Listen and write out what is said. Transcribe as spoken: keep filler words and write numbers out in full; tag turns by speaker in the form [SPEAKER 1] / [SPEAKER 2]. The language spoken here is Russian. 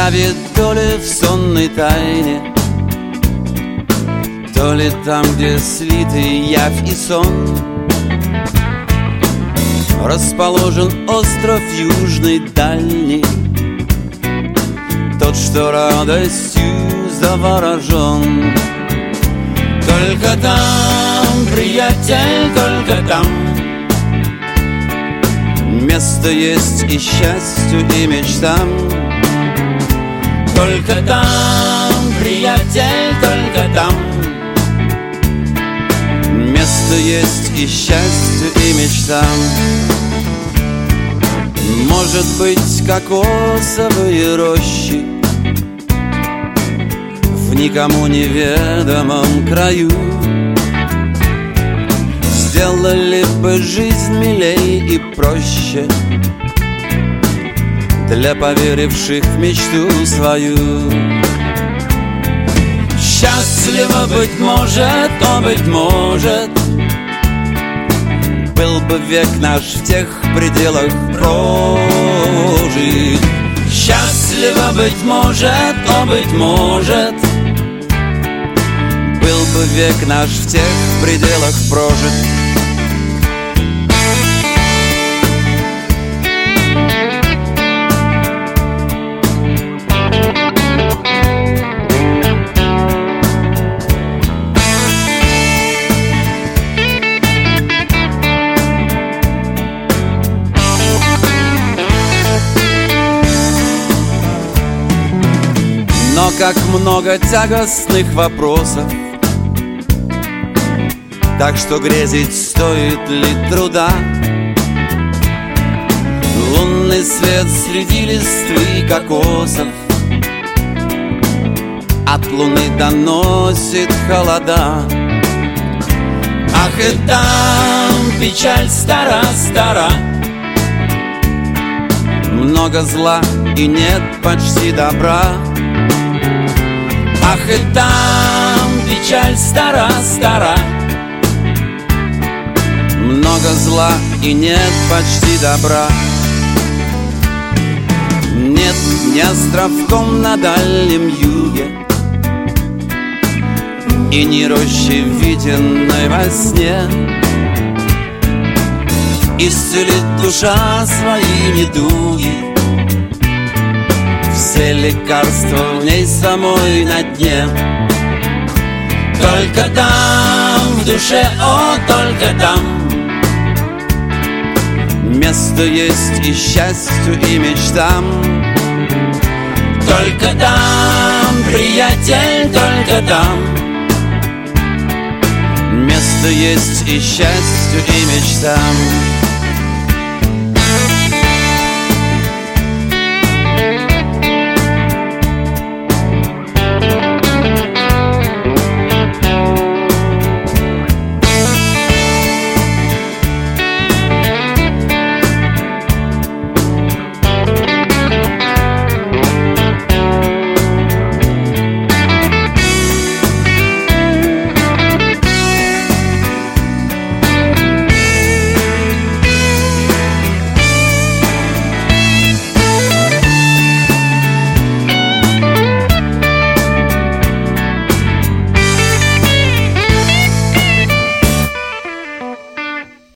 [SPEAKER 1] правит то ли в сонной тайне, то ли там, где слиты явь и сон, расположен остров южный дальний, тот, что радостью заворожен. Только там, приятель, только там место есть и счастью, и мечтам. Только там, приятель, только там место есть и счастью, и мечтам. Может быть, кокосовые рощи в никому неведомом краю сделали бы жизнь милей и проще для поверивших в мечту свою. Счастливо, быть может, о, быть может, был бы век наш в тех пределах прожит. Счастливо, быть может, о, быть может, был бы век наш в тех пределах прожит. Но как много тягостных вопросов, так что грезить стоит ли труда? Лунный свет среди листвы кокосов от луны доносит холода. Ах, и там печаль стара-стара, много зла и нет почти добра. Ах, и там печаль стара-стара, много зла и нет почти добра. Нет ни островком на дальнем юге и ни рощи, виденной во сне, исцелит душа свои недуги. Все лекарства в ней самой на дне. Только там, в душе, о, только там место есть и счастью, и мечтам. Только там, приятель, только там место есть и счастью, и мечтам.